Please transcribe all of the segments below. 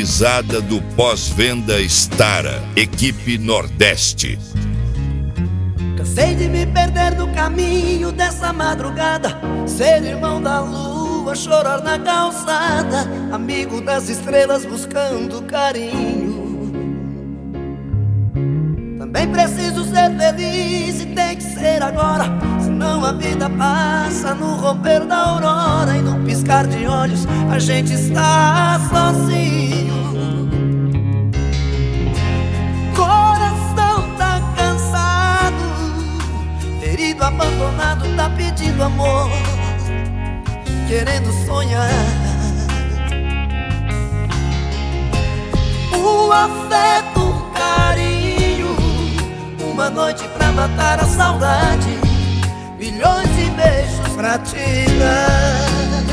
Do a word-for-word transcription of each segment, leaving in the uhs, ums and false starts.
terceirizada do pós-venda Stara, equipe Nordeste. Cansei de me perder no caminho dessa madrugada, ser irmão da lua, chorar na calçada, amigo das estrelas buscando carinho. Também preciso ser feliz e tem que ser agora, senão a vida passa no romper da aurora, e num piscar de olhos a gente está sozinho. Coração tá cansado, ferido, abandonado, tá pedindo amor, querendo sonhar. O afeto, o carinho, uma noite pra matar a saudade, milhões de beijos pra te dar.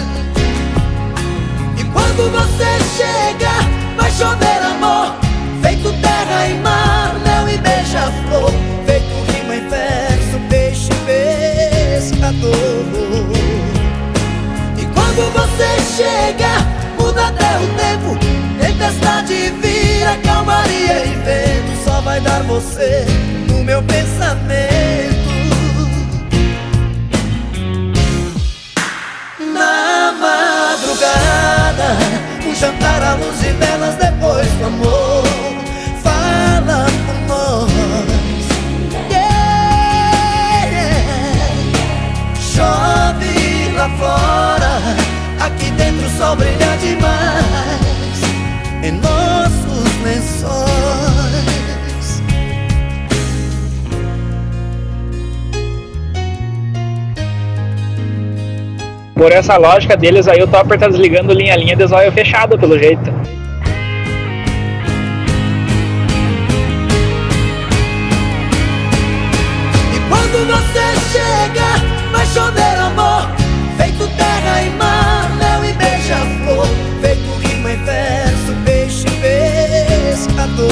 E quando você chega, vai chover amor, feito terra e mar, mel e beija-flor, feito rima em verso, peixe pescador. E quando você chega, muda até o tempo, tempestade vira calmaria e vento, só vai dar você no meu pensamento. Na madrugada, um jantar à luz de velas depois do amor, fala por nós, yeah. Chove lá fora, aqui dentro o sol brilha demais em nossos lençóis. Por essa lógica deles aí, o Topper tá desligando linha a linha de zóio fechado, pelo jeito. E quando você chega, vai chover amor, feito terra e mar, mel e beija-flor, feito rima em verso, peixe pescador.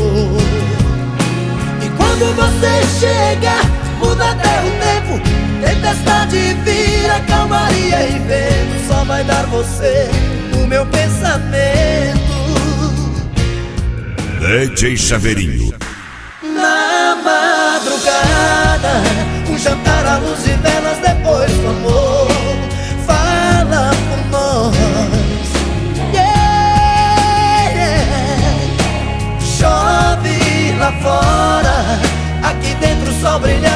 E quando você chega, muda até o tempo, tempestade vira calmaria e vento, só vai dar você no meu pensamento. D J Chaveirinho. Na madrugada, um jantar à luz de velas depois do amor, fala por nós, yeah. Chove lá fora, aqui dentro o sol brilha